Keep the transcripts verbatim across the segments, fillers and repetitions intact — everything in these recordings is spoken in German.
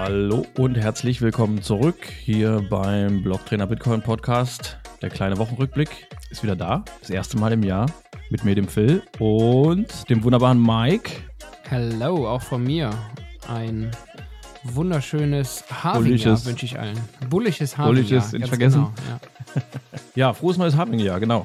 Hallo und herzlich willkommen zurück hier beim Blocktrainer Bitcoin Podcast. Der kleine Wochenrückblick ist wieder da, das erste Mal im Jahr mit mir, dem Phil und dem wunderbaren Mike. Hallo, auch von mir. Ein wunderschönes Halving-Jahr wünsche ich allen. Bullisches Halving-Jahr. Bullisches, nicht vergessen. Genau, ja. Ja, frohes neues Halving-Jahr, genau.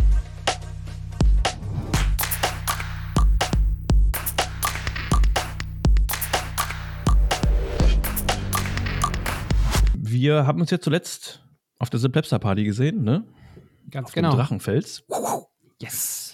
Wir haben uns ja zuletzt auf der Simplexer-Party gesehen, ne? Ganz auf genau. Dem Drachenfels. Yes.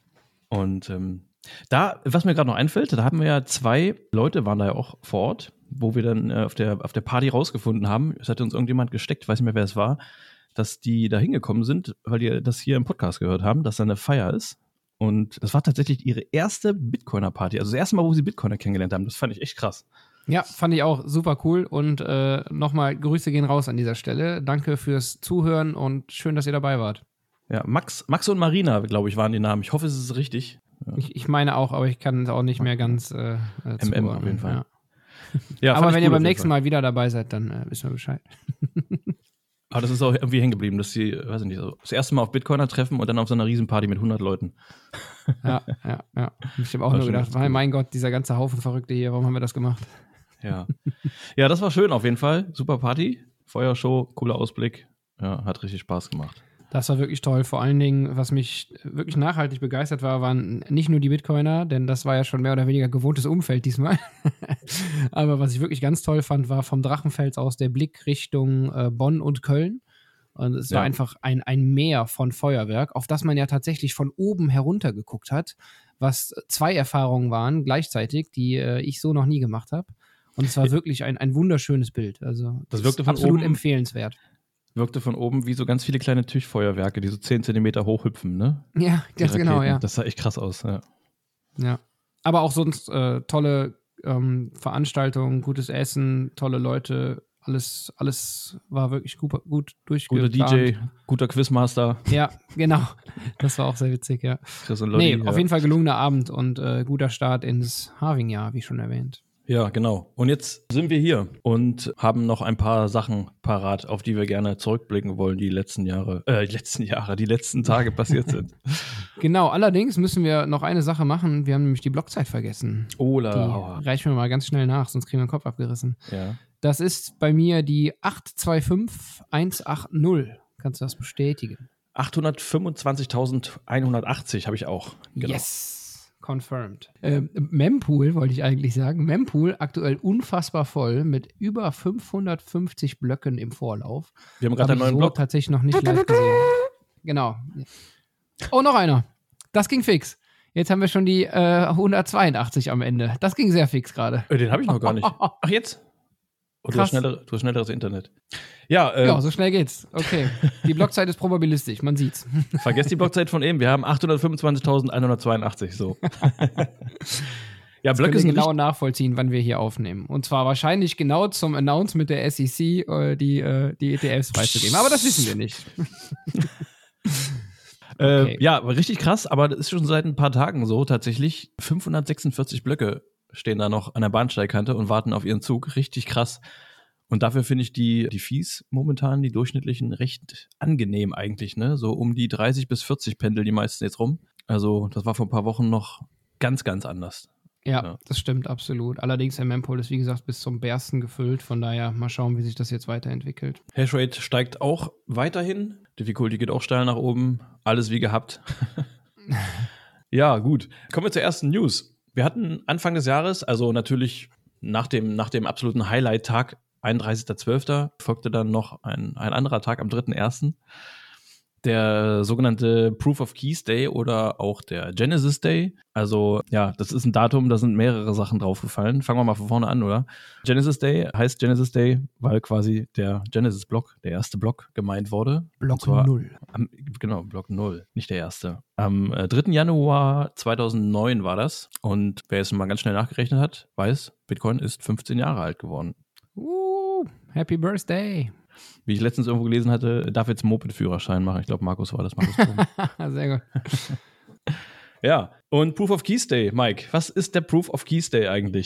Und ähm, da, was mir gerade noch einfällt, da haben wir ja zwei Leute, waren da ja auch vor Ort, wo wir dann äh, auf der, auf der Party rausgefunden haben, es hatte uns irgendjemand gesteckt, ich weiß nicht mehr, wer es war, dass die da hingekommen sind, weil die das hier im Podcast gehört haben, dass da eine Feier ist. Und das war tatsächlich ihre erste Bitcoiner-Party, also das erste Mal, wo sie Bitcoiner kennengelernt haben. Das fand ich echt krass. Ja, fand ich auch super cool und äh, nochmal Grüße gehen raus an dieser Stelle. Danke fürs Zuhören und schön, dass ihr dabei wart. Ja, Max, Max und Marina, glaube ich, waren die Namen. Ich hoffe, es ist richtig. Ja. Ich, ich meine auch, aber ich kann es auch nicht mehr ganz äh, äh, M M auf jeden Fall. Ja. Ja, aber wenn cool ihr beim nächsten Mal wieder dabei seid, dann äh, wissen wir Bescheid. Aber das ist auch irgendwie hängen geblieben, dass sie, weiß ich nicht, so das erste Mal auf Bitcoiner treffen und dann auf so einer Riesenparty mit hundert Leuten. Ja, ja, ja. Ich habe auch nur gedacht, cool. Mein Gott, dieser ganze Haufen Verrückte hier, warum haben wir das gemacht? Ja. Ja, das war schön auf jeden Fall. Super Party, Feuershow, cooler Ausblick. Ja, hat richtig Spaß gemacht. Das war wirklich toll. Vor allen Dingen, was mich wirklich nachhaltig begeistert war, waren nicht nur die Bitcoiner, denn das war ja schon mehr oder weniger gewohntes Umfeld diesmal. Aber was ich wirklich ganz toll fand, war vom Drachenfels aus der Blick Richtung äh, Bonn und Köln. Und es Ja. war einfach ein, ein Meer von Feuerwerk, auf das man ja tatsächlich von oben herunter geguckt hat, was zwei Erfahrungen waren gleichzeitig, die äh, ich so noch nie gemacht habe. Und es war wirklich ein, ein wunderschönes Bild. Also Das wirkte von absolut oben- empfehlenswert. Wirkte von oben wie so ganz viele kleine Tischfeuerwerke, die so zehn Zentimeter hoch hüpfen, ne? Ja, Die ganz genau, Raketen. ja. Das sah echt krass aus, ja. Ja. Aber auch sonst äh, tolle ähm, Veranstaltungen, gutes Essen, tolle Leute, alles, alles war wirklich gut, gut Guter durchgeplant. D J, guter Quizmaster. Ja, genau. Das war auch sehr witzig, ja. Chris und Lottie, Nee, ja. auf jeden Fall gelungener Abend und äh, guter Start ins Halving-Jahr, wie schon erwähnt. Ja, genau. Und jetzt sind wir hier und haben noch ein paar Sachen parat, auf die wir gerne zurückblicken wollen, die letzten Jahre, äh, die letzten Jahre, die letzten Tage passiert sind. Genau, allerdings müssen wir noch eine Sache machen. Wir haben nämlich die Blockzeit vergessen. Ola, Die aua. reichen wir mal ganz schnell nach, sonst kriegen wir den Kopf abgerissen. Ja. Das ist bei mir die acht zwei fünf eins acht null. Kannst du das bestätigen? achthundertfünfundzwanzigtausendeinhundertachtzig habe ich auch. Genau. Yes, confirmed. Ähm, Mempool wollte ich eigentlich sagen. Mempool aktuell unfassbar voll mit über fünfhundertfünfzig Blöcken im Vorlauf. Wir haben gerade einen Hab ich neuen so Block. tatsächlich noch nicht live gesehen. Genau. Oh, noch einer. Das ging fix. Jetzt haben wir schon die äh, hundertzweiundachtzig am Ende. Das ging sehr fix gerade. Äh, den habe ich noch gar nicht. Ach, jetzt? Oh, du, hast Krass. schneller, du hast schnelleres Internet. Ja, äh, Ja, so schnell geht's. Okay. Die Blockzeit ist probabilistisch, man sieht's. vergesst die Blockzeit von eben. Wir haben achthundertfünfundzwanzigtausendeinhundertzweiundachtzig. So. Ja, Blöcke Blöcke sind genau richtig, nachvollziehen, wann wir hier aufnehmen. Und zwar wahrscheinlich genau zum Announcement der S E C, äh, die, äh, die E T Fs freizugeben. Aber das wissen wir nicht. äh, okay. ja, richtig krass, aber das ist schon seit ein paar Tagen so tatsächlich. fünfhundertsechsundvierzig Blöcke stehen da noch an der Bahnsteigkante und warten auf ihren Zug. Richtig krass. Und dafür finde ich die, die Fees momentan, die durchschnittlichen, recht angenehm eigentlich, ne? So um die dreißig bis vierzig pendeln die meisten jetzt rum. Also das war vor ein paar Wochen noch ganz, ganz anders. Ja, Ja. das stimmt absolut. Allerdings, der Mempool ist, wie gesagt, bis zum Bersten gefüllt. Von daher mal schauen, wie sich das jetzt weiterentwickelt. Hashrate steigt auch weiterhin. Difficulty geht auch steil nach oben. Alles wie gehabt. Ja, gut. Kommen wir zur ersten News. Wir hatten Anfang des Jahres, also natürlich nach dem, nach dem absoluten Highlight-Tag, einunddreißigster zwölfter folgte dann noch ein, ein anderer Tag am dritten ersten Der sogenannte Proof of Keys Day oder auch der Genesis Day. Also ja, das ist ein Datum, da sind mehrere Sachen draufgefallen. Fangen wir mal von vorne an, oder? Genesis Day heißt Genesis Day, weil quasi der Genesis-Block, der erste Block, gemeint wurde. Block Und zwar null. Am, genau, Block null, nicht der erste. Am äh, dritten Januar zweitausendneun war das. Und wer jetzt mal ganz schnell nachgerechnet hat, weiß, Bitcoin ist fünfzehn Jahre alt geworden. Uh, Happy Birthday. Wie ich letztens irgendwo gelesen hatte, darf jetzt einen Moped-Führerschein machen. Ich glaube, Markus war das. Markus Thom. Sehr gut. Ja, und Proof of Keys Day, Mike. Was ist der Proof of Keys Day eigentlich?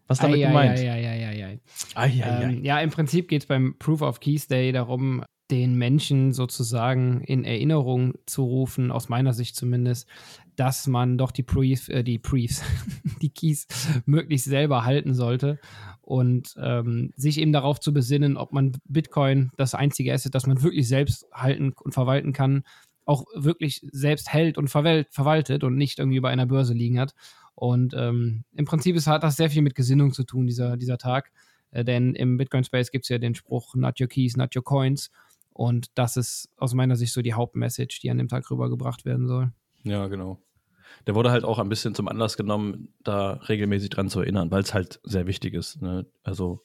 Was damit ei, gemeint? Ei, ei, ei, ei, ei. Ei, ei, ei. Ähm, ja, im Prinzip geht es beim Proof of Keys Day darum, den Menschen sozusagen in Erinnerung zu rufen, aus meiner Sicht zumindest, dass man doch die Briefs, äh, die Briefs, die Keys möglichst selber halten sollte und ähm, sich eben darauf zu besinnen, ob man Bitcoin, das einzige Asset, das man wirklich selbst halten und verwalten kann, auch wirklich selbst hält und verwalt, verwaltet und nicht irgendwie bei einer Börse liegen hat. Und ähm, im Prinzip ist, hat das sehr viel mit Gesinnung zu tun, dieser, dieser Tag. Äh, denn im Bitcoin-Space gibt es ja den Spruch, not your keys, not your coins. Und das ist aus meiner Sicht so die Hauptmessage, die an dem Tag rübergebracht werden soll. Ja, genau. Der wurde halt auch ein bisschen zum Anlass genommen, da regelmäßig dran zu erinnern, weil es halt sehr wichtig ist. Ne? Also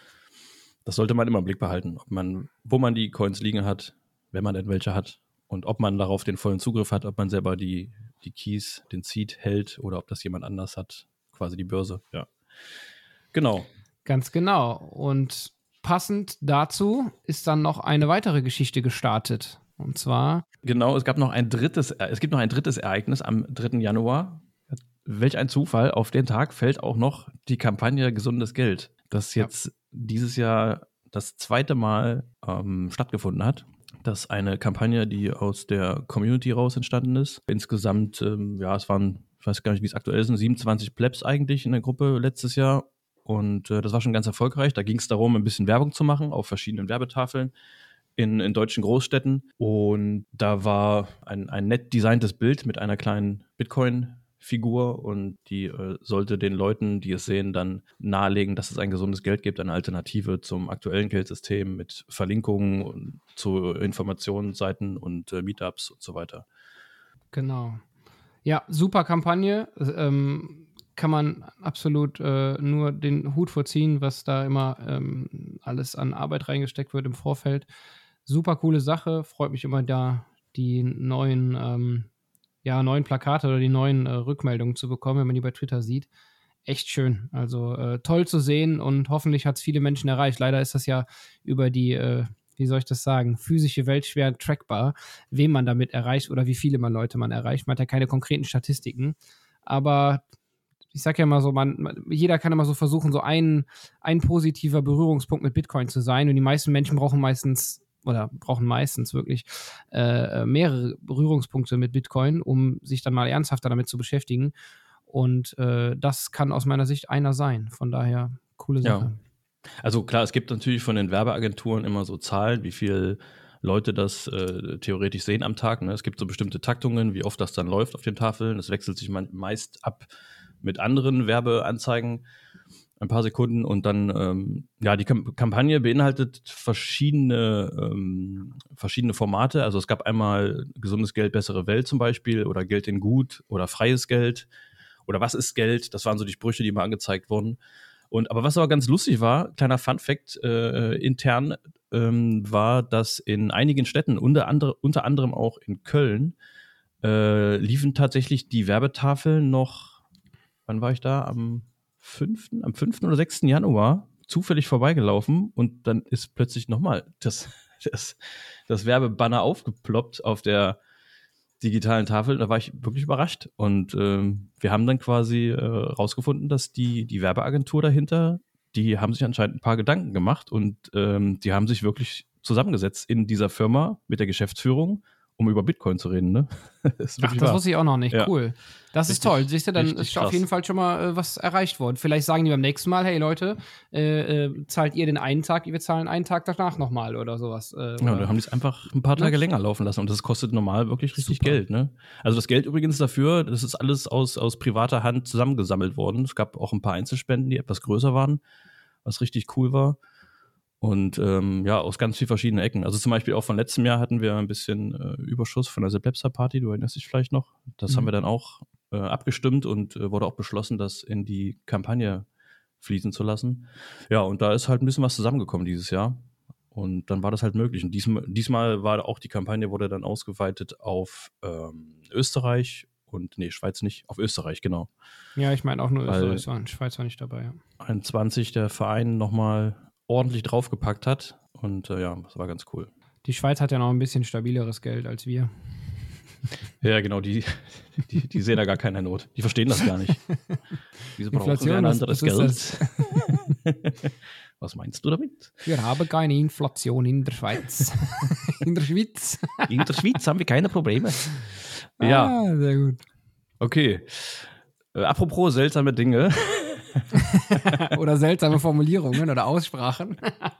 das sollte man immer im Blick behalten, ob man, wo man die Coins liegen hat, wenn man denn welche hat und ob man darauf den vollen Zugriff hat, ob man selber die, die Keys, den Seed hält oder ob das jemand anders hat, quasi die Börse. Ja, genau. Ganz genau. Und passend dazu ist dann noch eine weitere Geschichte gestartet. Und zwar. Genau, es gab noch ein drittes, es gibt noch ein drittes Ereignis am dritten Januar. Welch ein Zufall, auf den Tag fällt auch noch die Kampagne Gesundes Geld, das jetzt ja. dieses Jahr das zweite Mal ähm, stattgefunden hat. Das ist eine Kampagne, die aus der Community raus entstanden ist. Insgesamt, ähm, ja, es waren, ich weiß gar nicht, wie es aktuell sind, siebenundzwanzig Plebs eigentlich in der Gruppe letztes Jahr. Und äh, das war schon ganz erfolgreich. Da ging es darum, ein bisschen Werbung zu machen auf verschiedenen Werbetafeln in, in deutschen Großstädten. Und da war ein, ein nett designtes Bild mit einer kleinen Bitcoin-Figur und die äh, sollte den Leuten, die es sehen, dann nahelegen, dass es ein gesundes Geld gibt, eine Alternative zum aktuellen Geldsystem mit Verlinkungen und zu Informationsseiten und äh, Meetups und so weiter. Genau. Ja, super Kampagne. Ähm, kann man absolut äh, nur den Hut vorziehen, was da immer ähm, alles an Arbeit reingesteckt wird im Vorfeld. Super coole Sache. Freut mich immer da, die neuen, ähm, ja, neuen Plakate oder die neuen äh, Rückmeldungen zu bekommen, wenn man die bei Twitter sieht. Echt schön. Also äh, toll zu sehen und hoffentlich hat es viele Menschen erreicht. Leider ist das ja über die, äh, wie soll ich das sagen, physische Welt schwer trackbar, wen man damit erreicht oder wie viele man Leute man erreicht. Man hat ja keine konkreten Statistiken. Aber ich sag ja immer so, man, man, jeder kann immer so versuchen, so ein, ein positiver Berührungspunkt mit Bitcoin zu sein. Und die meisten Menschen brauchen meistens, oder brauchen meistens wirklich äh, mehrere Berührungspunkte mit Bitcoin, um sich dann mal ernsthafter damit zu beschäftigen. Und äh, das kann aus meiner Sicht einer sein. Von daher, coole Sache. Ja. Also klar, es gibt natürlich von den Werbeagenturen immer so Zahlen, wie viel Leute das äh, theoretisch sehen am Tag. Ne? Es gibt so bestimmte Taktungen, wie oft das dann läuft auf den Tafeln. Das wechselt sich man, meist ab mit anderen Werbeanzeigen, ein paar Sekunden und dann, ähm, ja, die Kamp- Kampagne beinhaltet verschiedene, ähm, verschiedene Formate. Also es gab einmal gesundes Geld, bessere Welt zum Beispiel oder Geld in Gut oder freies Geld oder was ist Geld? Das waren so die Sprüche, die mal angezeigt wurden. Und aber was aber ganz lustig war, kleiner Funfact äh, intern, ähm, war, dass in einigen Städten, unter, andere, unter anderem auch in Köln, äh, liefen tatsächlich die Werbetafeln noch. Wann war ich da? Am fünften Am fünften oder sechsten Januar zufällig vorbeigelaufen und dann ist plötzlich nochmal das, das, das Werbebanner aufgeploppt auf der digitalen Tafel. Da war ich wirklich überrascht. Und ähm, wir haben dann quasi äh, rausgefunden, dass die, die Werbeagentur dahinter, die haben sich anscheinend ein paar Gedanken gemacht und ähm, die haben sich wirklich zusammengesetzt in dieser Firma mit der Geschäftsführung, um über Bitcoin zu reden, ne? Das Ach, das wahr. Wusste ich auch noch nicht. Ja. Cool. Das richtig, ist toll. Siehst du, dann ist auf jeden Fall schon mal äh, was erreicht worden. Vielleicht sagen die beim nächsten Mal, hey Leute, äh, äh, zahlt ihr den einen Tag, wir zahlen einen Tag danach nochmal oder sowas. Äh, ja, dann haben die es einfach ein paar Tage ne? länger laufen lassen und das kostet normal wirklich richtig Super. Geld, ne? Also das Geld übrigens dafür, das ist alles aus, aus privater Hand zusammengesammelt worden. Es gab auch ein paar Einzelspenden, die etwas größer waren, was richtig cool war. Und ähm, ja, aus ganz vielen verschiedenen Ecken. Also zum Beispiel auch von letztem Jahr hatten wir ein bisschen äh, Überschuss von der Seplepsa-Party, du erinnerst dich vielleicht noch. Das mhm. haben wir dann auch äh, abgestimmt und äh, wurde auch beschlossen, das in die Kampagne fließen zu lassen. Ja, und da ist halt ein bisschen was zusammengekommen dieses Jahr. Und dann war das halt möglich. Und diesmal, diesmal war auch die Kampagne, wurde dann ausgeweitet auf ähm, Österreich und, nee, Schweiz nicht, auf Österreich, genau. Ja, ich meine auch nur Weil Österreich, Schweiz war nicht dabei, ja. einundzwanzig der Verein nochmal ordentlich draufgepackt hat und äh, ja, das war ganz cool. Die Schweiz hat ja noch ein bisschen stabileres Geld als wir. Ja, genau, die, die, die sehen da gar keine Not. Die verstehen das gar nicht. Wieso brauchen Inflation, wir ein was- anderes was ist Geld? Was meinst du damit? Wir haben keine Inflation in der Schweiz. In der Schweiz. In der Schweiz haben wir keine Probleme. Ja, Ah, sehr gut. okay. Äh, apropos seltsame Dinge. Oder seltsame Formulierungen oder Aussprachen.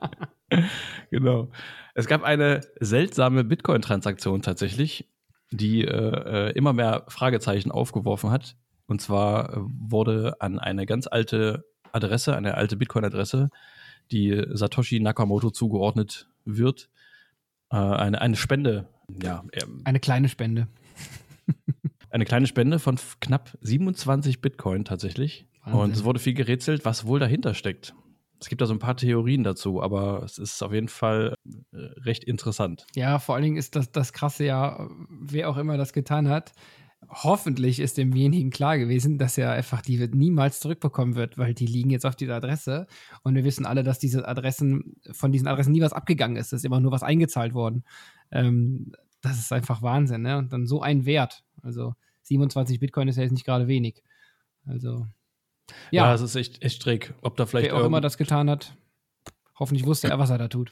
Genau. Es gab eine seltsame Bitcoin-Transaktion tatsächlich, die äh, äh, immer mehr Fragezeichen aufgeworfen hat. Und zwar äh, wurde an eine ganz alte Adresse, eine alte Bitcoin-Adresse, die Satoshi Nakamoto zugeordnet wird, äh, eine, eine Spende, ja, ähm, Eine kleine Spende. eine kleine Spende von f- knapp siebenundzwanzig Bitcoin tatsächlich. Wahnsinn. Und es wurde viel gerätselt, was wohl dahinter steckt. Es gibt da so ein paar Theorien dazu, aber es ist auf jeden Fall äh, recht interessant. Ja, vor allen Dingen ist das, das Krasse ja, wer auch immer das getan hat, hoffentlich ist demjenigen klar gewesen, dass er einfach die niemals zurückbekommen wird, weil die liegen jetzt auf dieser Adresse und wir wissen alle, dass diese Adressen, von diesen Adressen nie was abgegangen ist, es ist immer nur was eingezahlt worden. Ähm, das ist einfach Wahnsinn, ne? Und dann so ein Wert, also siebenundzwanzig Bitcoin ist ja jetzt nicht gerade wenig. Also, Ja, ja, es ist echt, echt schräg. Ob da vielleicht wer auch immer irgend- das getan hat, hoffentlich wusste er, was er da tut.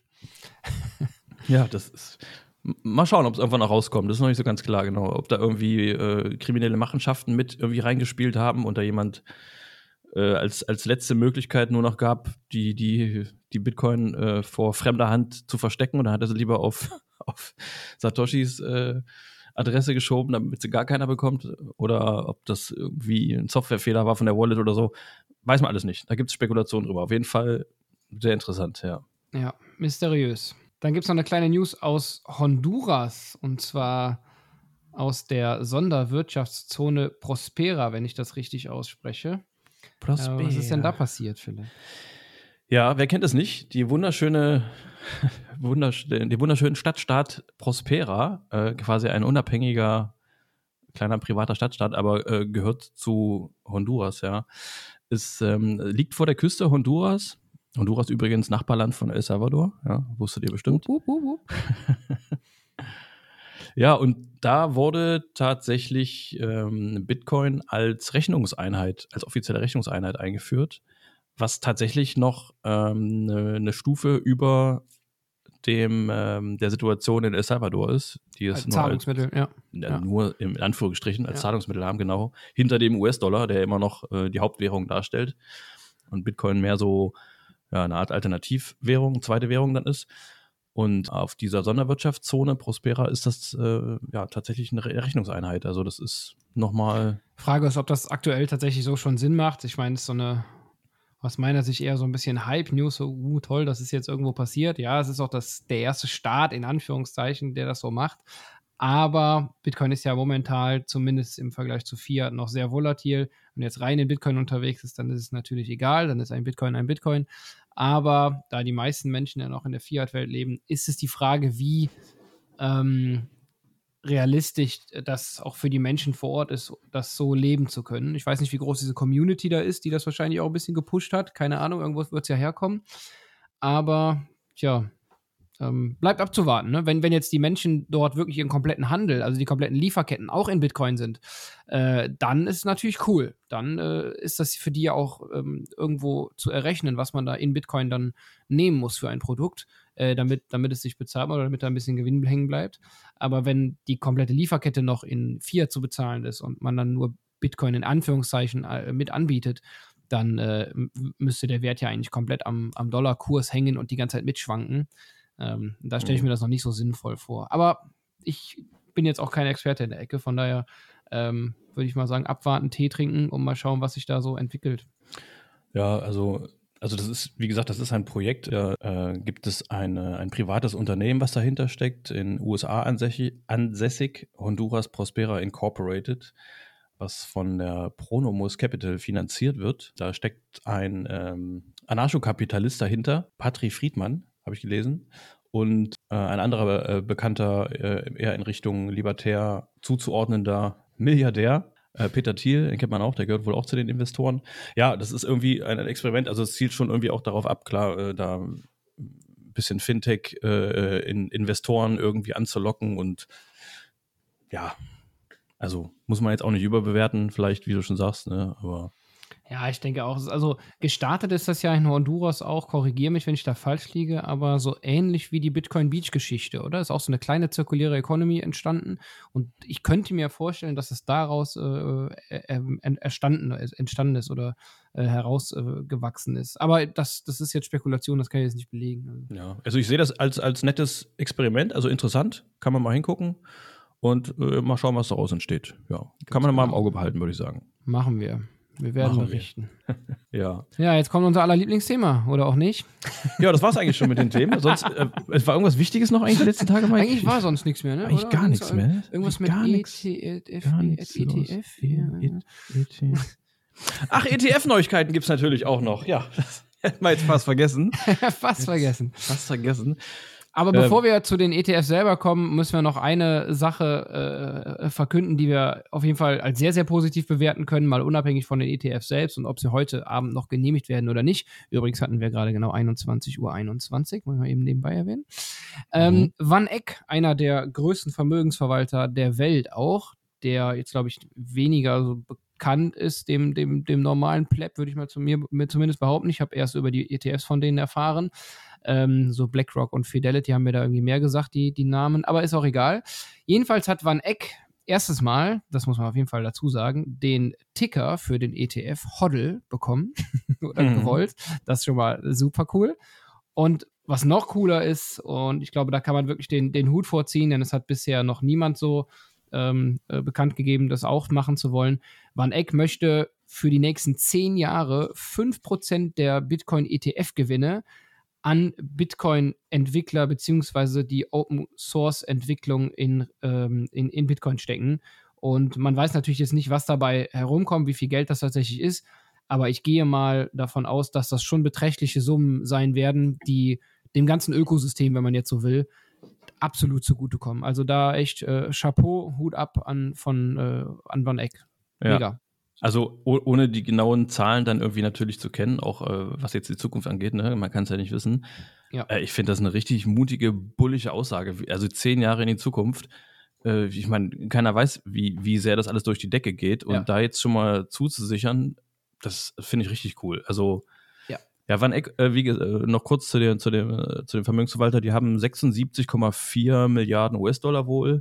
Ja, das ist. M- Mal schauen, ob es irgendwann noch rauskommt. Das ist noch nicht so ganz klar, genau. Ob da irgendwie äh, kriminelle Machenschaften mit irgendwie reingespielt haben und da jemand äh, als, als letzte Möglichkeit nur noch gab, die, die, die Bitcoin äh, vor fremder Hand zu verstecken und dann hat er sie lieber auf, auf Satoshis äh, Adresse geschoben, damit sie gar keiner bekommt. Oder ob das irgendwie ein Softwarefehler war von der Wallet oder so. Weiß man alles nicht. Da gibt es Spekulationen drüber. Auf jeden Fall sehr interessant, ja. Ja, mysteriös. Dann gibt es noch eine kleine News aus Honduras und zwar aus der Sonderwirtschaftszone Prospera, wenn ich das richtig ausspreche. Äh, was ist denn da passiert, Philipp? Ja, wer kennt es nicht? Die wunderschöne, wundersch die wunderschönen Stadtstaat Prospera, äh, quasi ein unabhängiger kleiner privater Stadtstaat, aber äh, gehört zu Honduras, ja. Es ähm, liegt vor der Küste Honduras. Honduras übrigens Nachbarland von El Salvador, ja, wusstet ihr bestimmt. Wup, wup, wup. Ja, und da wurde tatsächlich ähm, Bitcoin als Rechnungseinheit, als offizielle Rechnungseinheit eingeführt, was tatsächlich noch ähm, eine, eine Stufe über dem ähm, der Situation in El Salvador ist, die es Als nur, als, Zahlungsmittel, ja. ja, Ja. nur im in Anführungsstrichen als Ja. Zahlungsmittel haben, genau, hinter dem U S-Dollar, der immer noch äh, die Hauptwährung darstellt und Bitcoin mehr so ja, eine Art Alternativwährung, zweite Währung dann ist. Und auf dieser Sonderwirtschaftszone Prospera ist das äh, ja tatsächlich eine Re- Rechnungseinheit. Also das ist nochmal, Frage ist, ob das aktuell tatsächlich so schon Sinn macht. Ich meine, es ist so eine, aus meiner Sicht eher so ein bisschen Hype-News, so uh, toll, das ist jetzt irgendwo passiert. Ja, es ist auch das, der erste Staat, in Anführungszeichen, der das so macht. Aber Bitcoin ist ja momentan, zumindest im Vergleich zu Fiat, noch sehr volatil. Wenn jetzt rein in Bitcoin unterwegs ist, dann ist es natürlich egal, dann ist ein Bitcoin ein Bitcoin. Aber da die meisten Menschen ja noch in der Fiat-Welt leben, ist es die Frage, wie ähm, realistisch das auch für die Menschen vor Ort ist, das so leben zu können. Ich weiß nicht, wie groß diese Community da ist, die das wahrscheinlich auch ein bisschen gepusht hat. Keine Ahnung, irgendwo wird es ja herkommen. Aber, tja, ähm, bleibt abzuwarten. Ne? Wenn, wenn jetzt die Menschen dort wirklich ihren kompletten Handel, also die kompletten Lieferketten auch in Bitcoin sind, äh, dann ist es natürlich cool. Dann äh, ist das für die ja auch ähm, irgendwo zu errechnen, was man da in Bitcoin dann nehmen muss für ein Produkt, äh, damit, damit es sich bezahlt oder damit da ein bisschen Gewinn hängen bleibt. Aber wenn die komplette Lieferkette noch in Fiat zu bezahlen ist und man dann nur Bitcoin in Anführungszeichen äh, mit anbietet, dann äh, m- müsste der Wert ja eigentlich komplett am, am Dollarkurs hängen und die ganze Zeit mitschwanken. Ähm, da stelle ich mir das noch nicht so sinnvoll vor. Aber ich bin jetzt auch kein Experte in der Ecke, von daher ähm, würde ich mal sagen, abwarten, Tee trinken und mal schauen, was sich da so entwickelt. ja, also, also das ist, wie gesagt, das ist ein Projekt. Da äh, gibt es eine, ein privates Unternehmen, was dahinter steckt, in U S A ansässig, ansässig Honduras Prospera Incorporated, was von der Pronomus Capital finanziert wird. Da steckt ein ähm, Anarchokapitalist dahinter, Patri Friedmann, habe ich gelesen. Und äh, ein anderer äh, bekannter, äh, eher in Richtung libertär zuzuordnender Milliardär, äh, Peter Thiel, den kennt man auch, der gehört wohl auch zu den Investoren. Ja, das ist irgendwie ein, ein Experiment, also es zielt schon irgendwie auch darauf ab, klar, äh, da ein bisschen Fintech äh, in Investoren irgendwie anzulocken und ja, Also muss man jetzt auch nicht überbewerten, vielleicht, wie du schon sagst, ne? Aber Ja, ich denke auch. Also gestartet ist das ja in Honduras auch, korrigiere mich, wenn ich da falsch liege, aber so ähnlich wie die Bitcoin Beach-Geschichte, oder? Ist auch so eine kleine zirkuläre Economy entstanden und ich könnte mir vorstellen, dass es daraus äh, äh, entstanden, entstanden ist oder äh, herausgewachsen äh, ist. Aber das, das ist jetzt Spekulation, das kann ich jetzt nicht belegen. Ja, also ich sehe das als, als nettes Experiment, also interessant, kann man mal hingucken und äh, mal schauen, was daraus entsteht. Ja, kann Ganz man mal im genau. Auge behalten, würde ich sagen. Machen wir. Wir werden Machen berichten. Wir. Ja. Ja, jetzt kommt unser aller Lieblingsthema, oder auch nicht? Ja, das war es eigentlich schon mit den Themen. Sonst, äh, es war irgendwas Wichtiges noch eigentlich die letzten Tage, Mike? Eigentlich war sonst nichts mehr, ne? Eigentlich oder? gar nichts mehr. Irgendwas mit gar E nix, T F. gar nichts E T F? E T F. Ach, E T F-Neuigkeiten gibt es natürlich auch noch. Ja, das hätten wir jetzt fast vergessen. Fast vergessen. Fast vergessen. Aber ähm, bevor wir zu den E T Fs selber kommen, müssen wir noch eine Sache äh, verkünden, die wir auf jeden Fall als sehr, sehr positiv bewerten können, mal unabhängig von den E T Fs selbst und ob sie heute Abend noch genehmigt werden oder nicht. Übrigens hatten wir gerade genau einundzwanzig Uhr einundzwanzig, wollen wir eben nebenbei erwähnen. Ähm, mhm. Van Eck, einer der größten Vermögensverwalter der Welt auch, der jetzt, glaube ich, weniger so bekannt ist, dem, dem, dem normalen Pleb, würde ich mal zu mir, mir zumindest behaupten. Ich habe erst über die E T Fs von denen erfahren. Ähm, so BlackRock und Fidelity haben mir da irgendwie mehr gesagt, die, die Namen, aber ist auch egal. Jedenfalls hat Van Eck erstes Mal, das muss man auf jeden Fall dazu sagen, den Ticker für den E T F HODL bekommen oder mhm. gewollt. Das ist schon mal super cool. Und was noch cooler ist, und ich glaube, da kann man wirklich den, den Hut vorziehen, denn es hat bisher noch niemand so ähm, äh, bekannt gegeben, das auch machen zu wollen. Van Eck möchte für die nächsten zehn Jahre fünf Prozent der Bitcoin-E T F-Gewinne an Bitcoin-Entwickler beziehungsweise die Open-Source-Entwicklung in, ähm, in, in Bitcoin stecken. Und man weiß natürlich jetzt nicht, was dabei herumkommt, wie viel Geld das tatsächlich ist, aber ich gehe mal davon aus, dass das schon beträchtliche Summen sein werden, die dem ganzen Ökosystem, wenn man jetzt so will, absolut zugutekommen. Also da echt äh, Chapeau, Hut ab an, von, äh, an Van Eck. Mega. Ja. Also oh, ohne die genauen Zahlen dann irgendwie natürlich zu kennen, auch äh, was jetzt die Zukunft angeht, ne? Man kann es ja nicht wissen. Ja. Äh, ich finde das eine richtig mutige, bullische Aussage. Also zehn Jahre in die Zukunft. Äh, ich meine, keiner weiß, wie, wie sehr das alles durch die Decke geht. Und ja. da jetzt schon mal zuzusichern, das finde ich richtig cool. Also ja, ja Van Eck, äh, wie, äh, noch kurz zu, der, zu, dem, äh, zu dem Vermögensverwalter, die haben sechsundsiebzig Komma vier Milliarden U S-Dollar wohl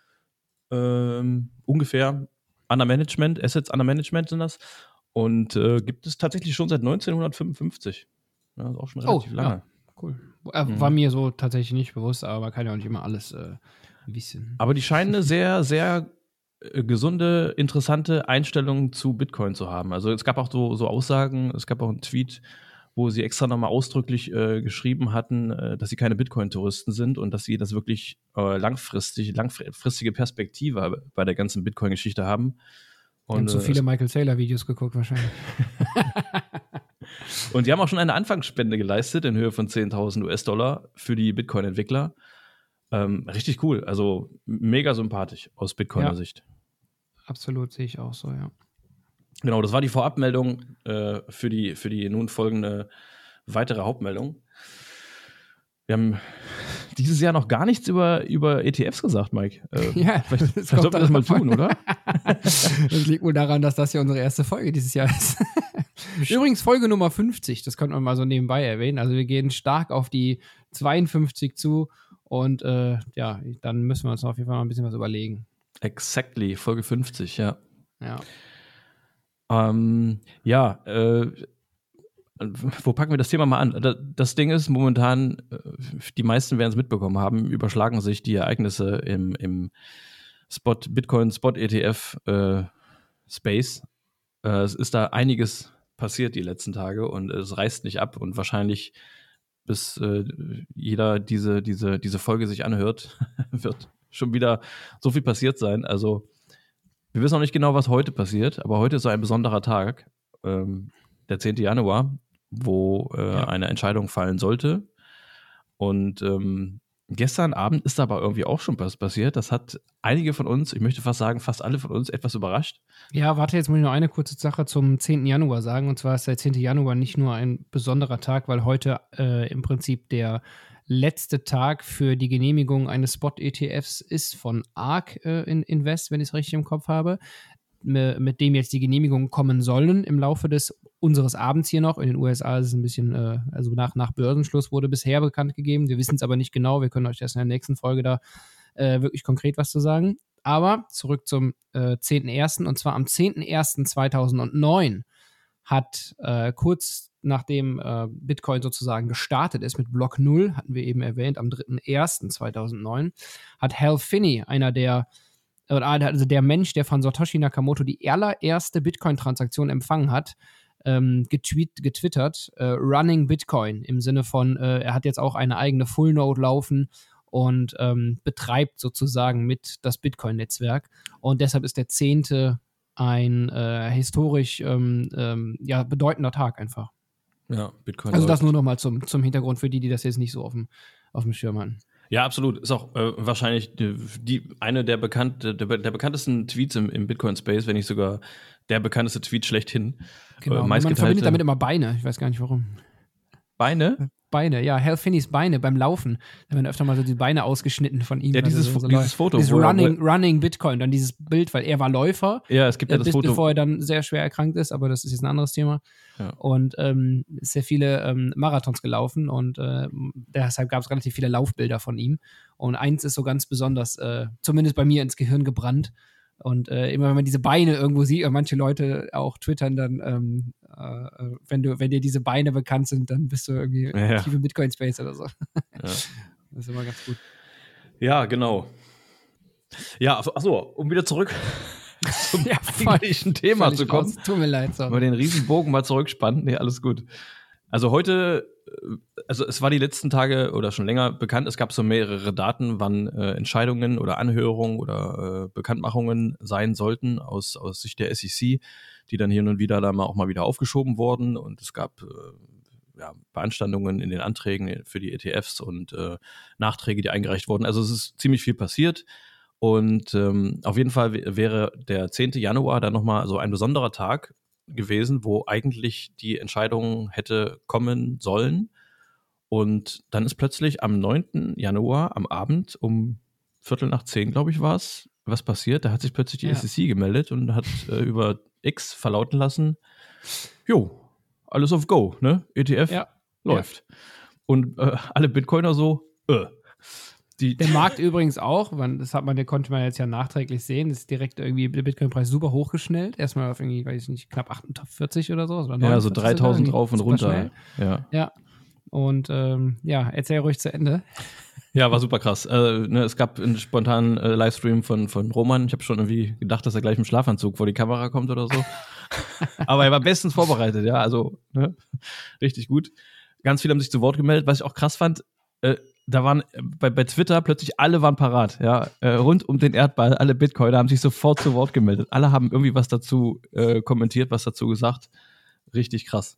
ähm, ungefähr Under Management, Assets Under Management sind das. Und äh, gibt es tatsächlich schon seit neunzehnhundertfünfundfünfzig. Ja, das ist auch schon relativ oh, lange. Ja, cool. Äh, mhm. War mir so tatsächlich nicht bewusst, aber man kann ja auch nicht immer alles äh, wissen. Aber die scheinen eine sehr, sehr äh, gesunde, interessante Einstellung zu Bitcoin zu haben. Also es gab auch so, so Aussagen, es gab auch einen Tweet, wo sie extra nochmal ausdrücklich äh, geschrieben hatten, äh, dass sie keine Bitcoin-Touristen sind und dass sie das wirklich äh, langfristig, langfristige Perspektive bei der ganzen Bitcoin-Geschichte haben. Und haben so viele Michael Saylor-Videos geguckt wahrscheinlich. Und die haben auch schon eine Anfangsspende geleistet in Höhe von zehntausend U S-Dollar für die Bitcoin-Entwickler. Ähm, richtig cool, also mega sympathisch aus Bitcoiner ja. Sicht. Absolut, sehe ich auch so, ja. Genau, das war die Vorabmeldung äh, für, die, für die nun folgende weitere Hauptmeldung. Wir haben dieses Jahr noch gar nichts über, über E T Fs gesagt, Mike. Äh, ja, vielleicht vielleicht sollten wir das mal tun, oder? Das liegt wohl daran, dass das ja unsere erste Folge dieses Jahr ist. Übrigens Folge Nummer fünfzig, das könnte man mal so nebenbei erwähnen. Also wir gehen stark auf die zweiundfünfzig zu und äh, ja, dann müssen wir uns auf jeden Fall mal ein bisschen was überlegen. Exactly, Folge fünfzig, ja. Ja. Ähm, ja, äh, wo packen wir das Thema mal an? Das Ding ist, momentan, die meisten werden es mitbekommen haben, überschlagen sich die Ereignisse im, im Spot, Bitcoin Spot E T F äh, Space. Äh, es ist da einiges passiert die letzten Tage und es reißt nicht ab und wahrscheinlich bis äh, jeder diese, diese, diese Folge sich anhört, wird schon wieder so viel passiert sein. Also wir wissen noch nicht genau, was heute passiert, aber heute ist so ein besonderer Tag, ähm, der zehnten Januar, wo äh, ja. eine Entscheidung fallen sollte. Und ähm, gestern Abend ist aber irgendwie auch schon was passiert. Das hat einige von uns, ich möchte fast sagen, fast alle von uns etwas überrascht. Ja, warte, jetzt muss ich noch eine kurze Sache zum zehnten Januar sagen. Und zwar ist der zehnte Januar nicht nur ein besonderer Tag, weil heute äh, im Prinzip der letzte Tag für die Genehmigung eines Spot-E T Fs ist von ARK äh, in Invest, wenn ich es richtig im Kopf habe, mit dem jetzt die Genehmigungen kommen sollen im Laufe des unseres Abends hier noch. In den U S A ist es ein bisschen, äh, also nach, nach Börsenschluss wurde bisher bekannt gegeben. Wir wissen es aber nicht genau. Wir können euch erst in der nächsten Folge da äh, wirklich konkret was zu sagen. Aber zurück zum äh, zehnten ersten Und zwar am zehnten ersten zweitausendneun hat äh, kurz nachdem äh, Bitcoin sozusagen gestartet ist mit Block null, hatten wir eben erwähnt, am dritten ersten zweitausendneun, hat Hal Finney, einer der also der Mensch, der von Satoshi Nakamoto die allererste Bitcoin-Transaktion empfangen hat, ähm, getweet, getwittert, äh, Running Bitcoin, im Sinne von, äh, er hat jetzt auch eine eigene Full-Node laufen und ähm, betreibt sozusagen mit das Bitcoin-Netzwerk. Und deshalb ist der zehnte ein äh, historisch ähm, ähm, ja, bedeutender Tag einfach. Ja, Bitcoin. Also das nur nochmal zum, zum Hintergrund für die, die das jetzt nicht so auf dem, auf dem Schirm haben. Ja, absolut. Ist auch äh, wahrscheinlich die, die eine der, bekannt, der, der bekanntesten Tweets im, im Bitcoin-Space, wenn nicht sogar der bekannteste Tweet schlechthin. Genau, äh, man verbindet damit immer Beine. Ich weiß gar nicht, warum. Beine? Beine, ja. Hal Finneys Beine beim Laufen. Da werden öfter mal so die Beine ausgeschnitten von ihm. Ja, dieses, also so dieses Foto. Dieses Running, Running Bitcoin, dann dieses Bild, weil er war Läufer. Ja, es gibt ja das bis, Foto. Bevor er dann sehr schwer erkrankt ist, aber das ist jetzt ein anderes Thema. Ja. Und ähm, sehr viele ähm, Marathons gelaufen und äh, deshalb gab es relativ viele Laufbilder von ihm. Und eins ist so ganz besonders, äh, zumindest bei mir ins Gehirn gebrannt. Und äh, immer wenn man diese Beine irgendwo sieht, und manche Leute auch twittern dann, ähm, äh, wenn du, wenn dir diese Beine bekannt sind, dann bist du irgendwie ja. aktiv im Bitcoin-Space oder so. Ja. Das ist immer ganz gut. Ja, genau. Ja, achso, um wieder zurück zum ja, eigentlichen Thema zu kommen. Raus. Tut mir leid, sorry. Mal den Riesenbogen mal zurückspannen. Nee, alles gut. Also heute, also es war die letzten Tage oder schon länger bekannt, es gab so mehrere Daten, wann äh, Entscheidungen oder Anhörungen oder äh, Bekanntmachungen sein sollten aus, aus Sicht der S E C, die dann hier und wieder da mal auch mal wieder aufgeschoben wurden. Und es gab äh, ja, Beanstandungen in den Anträgen für die E T Fs und äh, Nachträge, die eingereicht wurden. Also es ist ziemlich viel passiert. Und ähm, auf jeden Fall w- wäre der zehnte Januar dann nochmal so ein besonderer Tag gewesen, wo eigentlich die Entscheidung hätte kommen sollen. Und dann ist plötzlich am neunten Januar am Abend um Viertel nach zehn, glaube ich, war es, was passiert. Da hat sich plötzlich die ja. S E C gemeldet und hat äh, über X verlauten lassen, jo, alles auf Go, ne? E T F ja. läuft. Ja. Und äh, alle Bitcoiner so, äh. Die der Markt übrigens auch, das hat man, der konnte man jetzt ja nachträglich sehen, ist direkt irgendwie der Bitcoin-Preis super hochgeschnellt. Erstmal auf irgendwie, weiß ich nicht, knapp achtundvierzig oder so. Oder ja, so dreitausend drauf und runter. Ja. ja. Und ähm, ja, erzähl ruhig zu Ende. Ja, war super krass. Äh, ne, es gab einen spontanen äh, Livestream von, von Roman. Ich habe schon irgendwie gedacht, dass er gleich im Schlafanzug vor die Kamera kommt oder so. Aber er war bestens vorbereitet, ja, also ne? Richtig gut. Ganz viele haben sich zu Wort gemeldet. Was ich auch krass fand, äh, da waren bei, bei Twitter plötzlich alle waren parat, ja, äh, rund um den Erdball, alle Bitcoiner haben sich sofort zu Wort gemeldet. Alle haben irgendwie was dazu äh, kommentiert, was dazu gesagt. Richtig krass.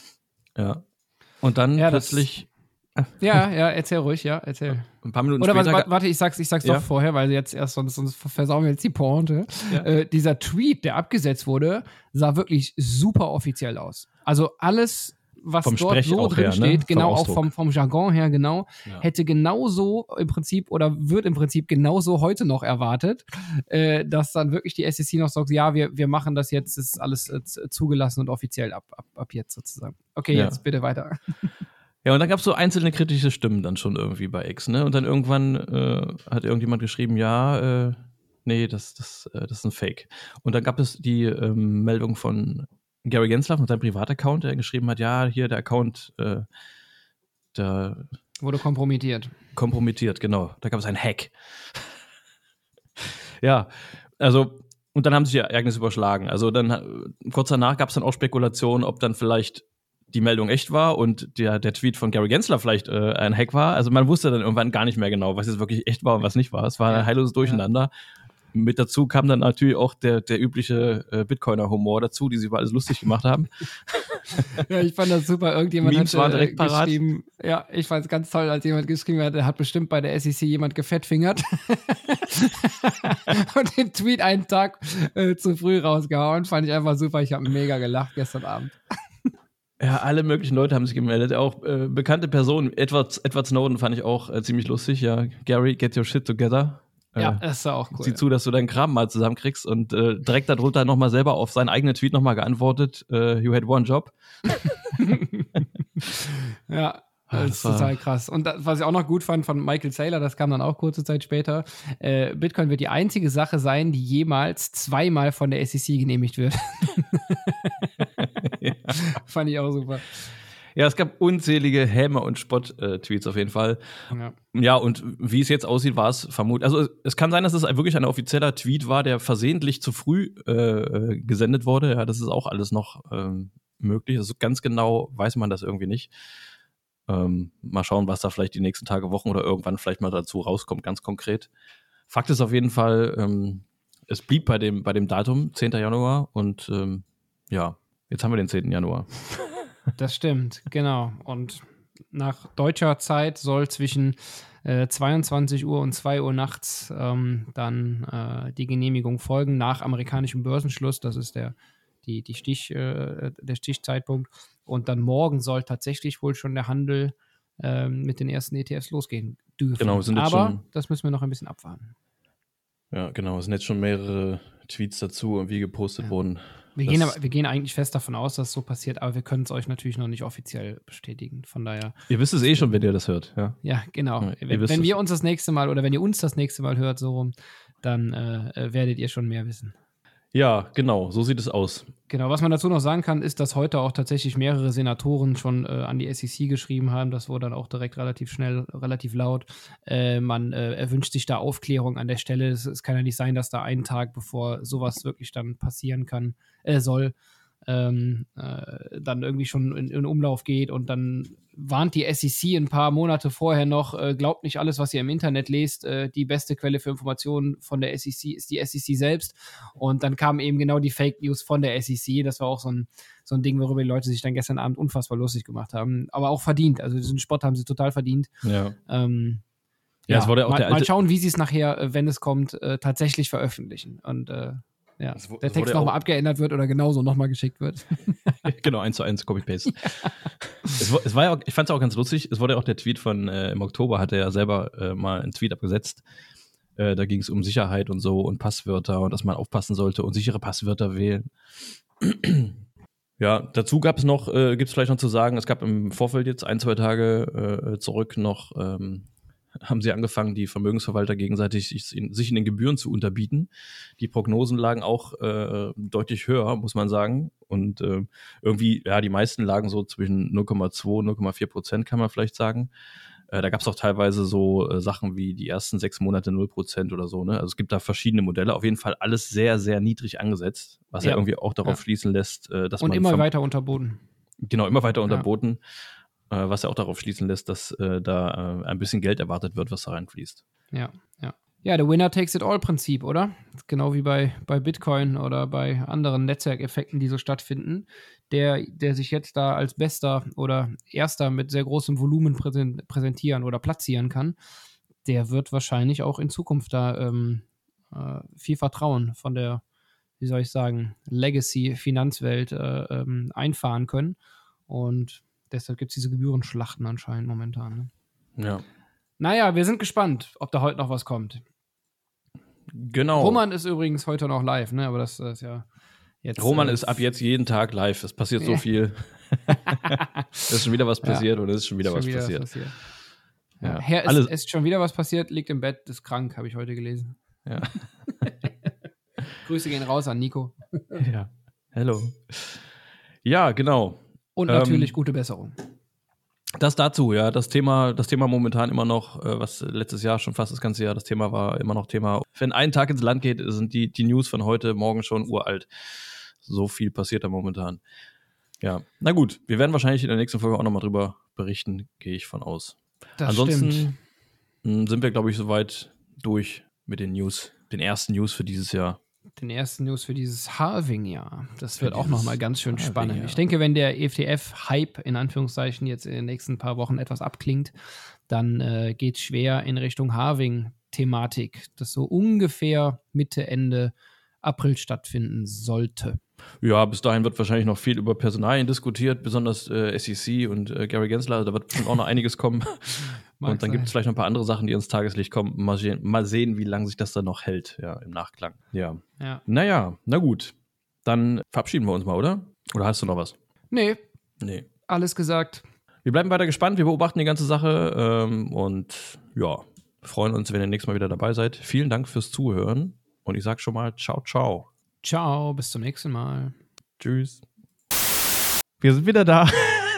Ja. Und dann ja, plötzlich. Das, ja, ja, erzähl ruhig, ja, erzähl. Ein paar Minuten Oder später. Warte, warte, ich sag's, ich sag's ja? doch vorher, weil jetzt erst sonst, sonst versauen wir jetzt die Pointe. Ja. Äh, dieser Tweet, der abgesetzt wurde, sah wirklich super offiziell aus. Also alles, was vom dort Sprech so drin her, steht, ne? genau vom auch vom, vom Jargon her, genau, ja. hätte genauso im Prinzip oder wird im Prinzip genauso heute noch erwartet, äh, dass dann wirklich die S E C noch sagt, ja, wir, wir machen das jetzt, ist alles äh, zugelassen und offiziell ab, ab, ab jetzt sozusagen. Okay, ja. jetzt bitte weiter. Ja, und dann gab es so einzelne kritische Stimmen dann schon irgendwie bei X, ne? Und dann irgendwann äh, hat irgendjemand geschrieben, ja, äh, nee, das, das, äh, das ist ein Fake. Und dann gab es die ähm, Meldung von Gary Gensler mit seinem Privataccount, der geschrieben hat, ja, hier der Account, äh, der wurde kompromittiert. Kompromittiert, genau. Da gab es einen Hack. Ja, also, und dann haben sich die Ereignisse überschlagen. Also dann, kurz danach gab es dann auch Spekulationen, ob dann vielleicht die Meldung echt war und der, der Tweet von Gary Gensler vielleicht äh, ein Hack war. Also man wusste dann irgendwann gar nicht mehr genau, was jetzt wirklich echt war und was nicht war. Es war ein heilloses Durcheinander. Ja. Mit dazu kam dann natürlich auch der, der übliche äh, Bitcoiner-Humor dazu, die sich über alles lustig gemacht haben. Ja, ich fand das super. Irgendjemand Memes hat war direkt äh, parat. geschrieben, ja, ich fand es ganz toll, als jemand geschrieben hat, er hat bestimmt bei der S E C jemand gefettfingert und den Tweet einen Tag äh, zu früh rausgehauen. Fand ich einfach super. Ich habe mega gelacht gestern Abend. Ja, alle möglichen Leute haben sich gemeldet, auch äh, bekannte Personen. Edward, Edward Snowden fand ich auch äh, ziemlich lustig. Ja, Gary, get your shit together. Ja, äh, das ist auch cool. Sieh zu, dass du deinen Kram mal zusammenkriegst und äh, direkt darunter nochmal selber auf seinen eigenen Tweet nochmal geantwortet. Äh, you had one job. Ja, Ah, das das ist war- total krass. Und das, was ich auch noch gut fand von Michael Saylor, das kam dann auch kurze Zeit später, äh, Bitcoin wird die einzige Sache sein, die jemals zweimal von der S E C genehmigt wird. Ja. Fand ich auch super. Ja, es gab unzählige Häme- und Spott-Tweets auf jeden Fall. Ja. Ja, und wie es jetzt aussieht, war es vermutlich. Also, es kann sein, dass es wirklich ein offizieller Tweet war, der versehentlich zu früh äh, gesendet wurde. Ja, das ist auch alles noch ähm, möglich. Also, ganz genau weiß man das irgendwie nicht. Ähm, mal schauen, was da vielleicht die nächsten Tage, Wochen oder irgendwann vielleicht mal dazu rauskommt, ganz konkret. Fakt ist auf jeden Fall, ähm, es blieb bei dem, bei dem Datum, zehnten Januar. Und ähm, ja, jetzt haben wir den zehnten Januar. Das stimmt, genau. Und nach deutscher Zeit soll zwischen äh, zweiundzwanzig Uhr und zwei Uhr nachts ähm, dann äh, die Genehmigung folgen, nach amerikanischem Börsenschluss. Das ist der, die, die Stich, äh, der Stichzeitpunkt. Und dann morgen soll tatsächlich wohl schon der Handel äh, mit den ersten E T Fs losgehen dürfen. Genau, wir sind jetzt Aber schon- das müssen wir noch ein bisschen abwarten. Ja, genau. Es sind jetzt schon mehrere Tweets dazu irgendwie gepostet Ja. worden. Wir Das- gehen, aber, wir gehen eigentlich fest davon aus, dass es so passiert, aber wir können es euch natürlich noch nicht offiziell bestätigen. Von daher, Ihr wisst es eh schon, wenn ihr das hört. Ja, ja, genau. Ja, ihr wenn wisst wenn es. wir uns das nächste Mal oder wenn ihr uns das nächste Mal hört, so rum, dann äh, werdet ihr schon mehr wissen. ja, genau. So sieht es aus. Genau, was man dazu noch sagen kann, ist, dass heute auch tatsächlich mehrere Senatoren schon äh, an die S E C geschrieben haben. Das wurde dann auch direkt relativ schnell, relativ laut. Äh, man äh, erwünscht sich da Aufklärung an der Stelle. Es, es kann ja nicht sein, dass da einen Tag, bevor sowas wirklich dann passieren kann, äh, soll, ähm, äh, dann irgendwie schon in, in Umlauf geht und dann warnt die S E C ein paar Monate vorher noch, äh, glaubt nicht alles, was ihr im Internet lest, äh, die beste Quelle für Informationen von der S E C ist die S E C selbst. Und dann kamen eben genau die Fake News von der S E C. Das war auch so ein, so ein Ding, worüber die Leute sich dann gestern Abend unfassbar lustig gemacht haben. Aber auch verdient. Also diesen Spott haben sie total verdient. Ja. Ähm, Ja, es wurde ja auch mal, der alte- mal schauen, wie sie es nachher, äh, wenn es kommt, äh, tatsächlich veröffentlichen. Und äh, ja, Es wo- der es Text wurde nochmal auch- abgeändert wird oder genauso nochmal geschickt wird. Genau, eins zu eins, Copy-Paste. es, war- es war ja auch, ich fand es auch ganz lustig, es wurde ja auch der Tweet von äh, im Oktober, hat er ja selber äh, mal einen Tweet abgesetzt. Äh, da ging es um Sicherheit und so und Passwörter und dass man aufpassen sollte und sichere Passwörter wählen. Ja, dazu gab es noch, äh, gibt es vielleicht noch zu sagen, es gab im Vorfeld jetzt ein, zwei Tage äh, zurück noch, ähm, haben sie angefangen, die Vermögensverwalter gegenseitig sich in, sich in den Gebühren zu unterbieten. Die Prognosen lagen auch äh, deutlich höher, muss man sagen. Und äh, irgendwie, ja, die meisten lagen so zwischen null Komma zwei und null Komma vier Prozent, kann man vielleicht sagen. Äh, da gab es auch teilweise so äh, Sachen wie die ersten sechs Monate null Prozent oder so. Ne? Also es gibt da verschiedene Modelle. Auf jeden Fall alles sehr, sehr niedrig angesetzt, was ja, Ja. irgendwie auch darauf Ja. schließen lässt, äh, dass Und man immer verm- weiter unterboten. Genau, immer weiter Ja. unterboten, äh, was ja auch darauf schließen lässt, dass äh, da äh, ein bisschen Geld erwartet wird, was da reinfließt. Ja, ja. Ja, der Winner takes it all Prinzip, oder? Genau wie bei, bei Bitcoin oder bei anderen Netzwerkeffekten, die so stattfinden. Der, der sich jetzt da als Bester oder Erster mit sehr großem Volumen präsen- präsentieren oder platzieren kann, der wird wahrscheinlich auch in Zukunft da ähm, äh, viel Vertrauen von der, wie soll ich sagen, Legacy-Finanzwelt äh, ähm, einfahren können. Und deshalb gibt es diese Gebührenschlachten anscheinend momentan. Ne? Ja. Naja, wir sind gespannt, ob da heute noch was kommt. Genau. Roman ist übrigens heute noch live, ne? Aber das ist ja jetzt. Roman äh, ist ab jetzt jeden Tag live. Es passiert so viel. Es ist schon wieder was passiert und es ist schon wieder schon was wieder passiert. passiert. Ja. Ja. Herr, Alles- ist, ist schon wieder was passiert, liegt im Bett, ist krank, habe ich heute gelesen. Ja. Grüße gehen raus an Nico. ja. Hello. Ja, genau. Und Ähm, natürlich gute Besserung. Das dazu, ja. Das Thema, das Thema momentan immer noch, äh, was letztes Jahr schon fast das ganze Jahr das Thema war, immer noch Thema. Wenn ein Tag ins Land geht, sind die, die News von heute Morgen schon uralt. So viel passiert da momentan. Ja, na gut. Wir werden wahrscheinlich in der nächsten Folge auch nochmal drüber berichten, gehe ich von aus. Das Ansonsten stimmt. mh, sind wir, glaube ich, soweit durch mit den News, den ersten News für dieses Jahr. Den ersten News für dieses Halving-Jahr. Das Für wird auch dieses nochmal ganz schön spannend. Halving-Jahr. Ich denke, wenn der E T F-Hype in Anführungszeichen jetzt in den nächsten paar Wochen etwas abklingt, dann äh, geht es schwer in Richtung Halving-Thematik, das so ungefähr Mitte, Ende April stattfinden sollte. Ja, bis dahin wird wahrscheinlich noch viel über Personalien diskutiert, besonders äh, S E C und äh, Gary Gensler. Da wird bestimmt auch noch einiges kommen. Und dann gibt es vielleicht noch ein paar andere Sachen, die ins Tageslicht kommen. Mal sehen, mal sehen, wie lange sich das dann noch hält, ja, im Nachklang. Ja. ja. Naja, na gut. Dann verabschieden wir uns mal, oder? Oder hast du noch was? Nee. Nee. Alles gesagt. Wir bleiben weiter gespannt, wir beobachten die ganze Sache ähm, und ja, freuen uns, wenn ihr nächstes Mal wieder dabei seid. Vielen Dank fürs Zuhören und ich sag schon mal ciao, ciao. Ciao, bis zum nächsten Mal. Tschüss. Wir sind wieder da.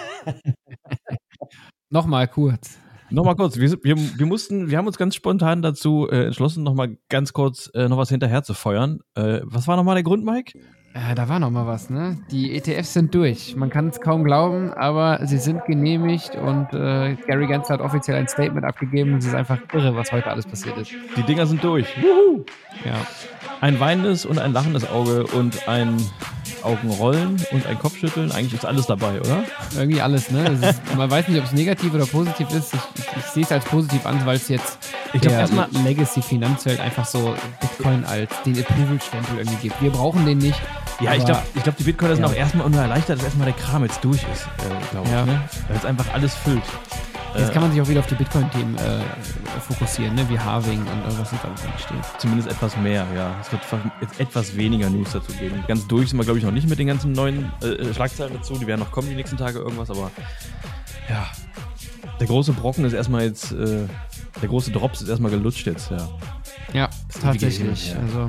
Nochmal kurz. Nochmal kurz, wir, wir, wir mussten, wir haben uns ganz spontan dazu äh, entschlossen, nochmal ganz kurz äh, noch was hinterher zu feuern. Äh, was war nochmal der Grund, Mike? Äh, da war nochmal was, ne? Die E T Fs sind durch. Man kann es kaum glauben, aber sie sind genehmigt und äh, Gary Gensler hat offiziell ein Statement abgegeben und es ist einfach irre, was heute alles passiert ist. Die Dinger sind durch. Wuhu! Ja. Ein weinendes und ein lachendes Auge und ein Augenrollen und ein Kopfschütteln. Eigentlich ist alles dabei, oder? Irgendwie alles, ne? Ist, man weiß nicht, ob es negativ oder positiv ist. Ich, ich, ich sehe es als positiv an, weil es jetzt ich glaub, der erstmal Legacy-Finanzwelt einfach so Bitcoin als den Approval-Stempel irgendwie gibt. Wir brauchen den nicht. Ja, ich glaube, ich glaub, die Bitcoiner sind ja. auch erstmal nur erleichtert, dass erstmal der Kram jetzt durch ist, äh, glaube ich. Ja. Ne? Weil es einfach alles füllt. Jetzt kann man sich auch wieder auf die Bitcoin-Themen äh, fokussieren, ne? Wie Halving und was da drin steht. Zumindest etwas mehr, ja. Es wird jetzt etwas weniger News dazu geben. Ganz durch sind wir, glaube ich, noch nicht mit den ganzen neuen äh, Schlagzeilen dazu. Die werden noch kommen die nächsten Tage irgendwas, aber ja. Der große Brocken ist erstmal jetzt, äh, der große Drops ist erstmal gelutscht jetzt, ja. Ja, tatsächlich. Hin, ja. Also.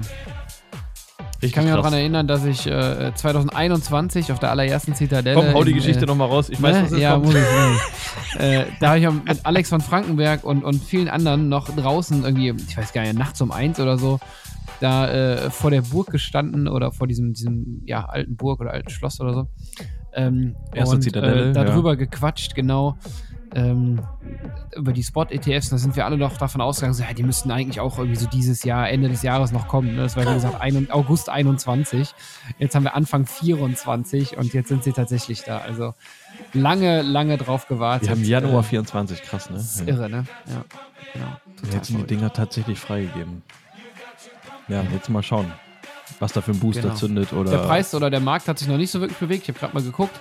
Ich kann mich auch daran erinnern, dass ich äh, zwanzig einundzwanzig auf der allerersten Zitadelle... Komm, hau die in, Geschichte äh, nochmal raus. Ich weiß, ne? was jetzt ja, kommt. Muss ich, äh, da habe ich mit Alex von Frankenberg und, und vielen anderen noch draußen irgendwie, ich weiß gar nicht, nachts um eins oder so, da äh, vor der Burg gestanden oder vor diesem, diesem ja, alten Burg oder alten Schloss oder so. Ähm, Erste und, Zitadelle, äh, darüber ja. gequatscht, genau. Ähm, über die Spot-E T Fs, da sind wir alle noch davon ausgegangen, so, ja, die müssten eigentlich auch irgendwie so dieses Jahr, Ende des Jahres noch kommen. Ne? Das war, wie gesagt, August einundzwanzig. Jetzt haben wir Anfang vierundzwanzig und jetzt sind sie tatsächlich da. Also lange, lange drauf gewartet. Wir haben Januar äh, vierundzwanzig, krass, ne? Das ist ja. irre, ne? Ja, genau. Total jetzt sind die Dinger tatsächlich freigegeben. Ja, jetzt mal schauen, was da für ein Booster genau. zündet. Oder der Preis oder der Markt hat sich noch nicht so wirklich bewegt. Ich habe gerade mal geguckt.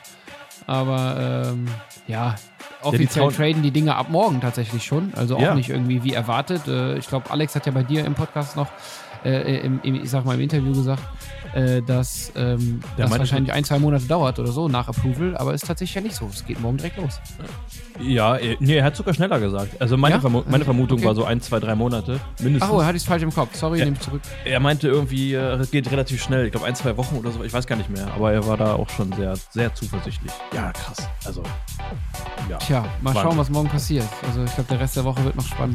Aber ähm, ja, offiziell ja, traden die Dinge ab morgen tatsächlich schon. Also auch ja. nicht irgendwie wie erwartet. Äh, ich glaube, Alex hat ja bei dir im Podcast noch, äh, im, im, ich sag mal im Interview gesagt, äh, dass ähm, das wahrscheinlich ein, zwei Monate dauert oder so nach Approval. Aber ist tatsächlich ja nicht so. Es geht morgen direkt los. Ja, nee, er hat sogar schneller gesagt. Also meine, ja? Vermu- meine Vermutung okay. war so ein, zwei, drei Monate mindestens. Ach, oh, er hat es falsch im Kopf. Sorry, ja. nehme ich zurück. Er meinte irgendwie, es geht relativ schnell. Ich glaube ein, zwei Wochen oder so. Ich weiß gar nicht mehr. Aber er war da auch schon sehr, sehr zuversichtlich. Ja, krass. Also, ja. Tja, mal Wahnsinn. schauen, was morgen passiert. Also ich glaube, der Rest der Woche wird noch spannend.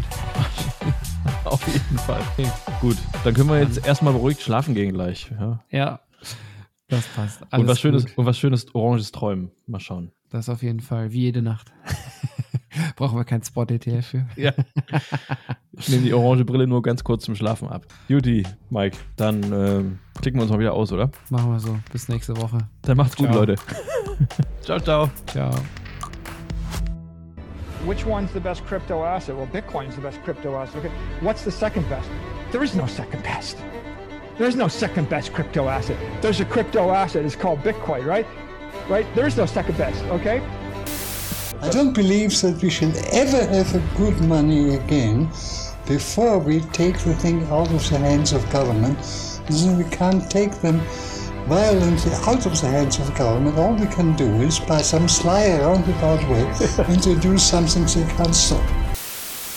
Auf jeden Fall. Okay. Gut, dann können wir jetzt erstmal beruhigt schlafen gehen gleich. Ja, ja das passt. Alles und, was Schönes, gut. und was Schönes oranges Träumen. Mal schauen. Das auf jeden Fall, wie jede Nacht. Brauchen wir kein Spot-E T F für. Ja. Ich nehme die orange Brille nur ganz kurz zum Schlafen ab. Juti, Mike, dann ähm, klicken wir uns mal wieder aus, oder? Machen wir so. Bis nächste Woche. Dann macht's ciao. gut, Leute. Ciao, ciao. Ciao. Which one's the best crypto asset? Well, Bitcoin's the best crypto asset. Okay. What's the second best? There is no second best. There is no second best crypto asset. There's a crypto asset. It's called Bitcoin, right? Right? There is no second best, okay? I don't believe that we should ever have a good money again before we take the thing out of the hands of government. Then we can't take them violently out of the hands of government. All we can do is, by some sly roundabout way, introduce something they can't stop.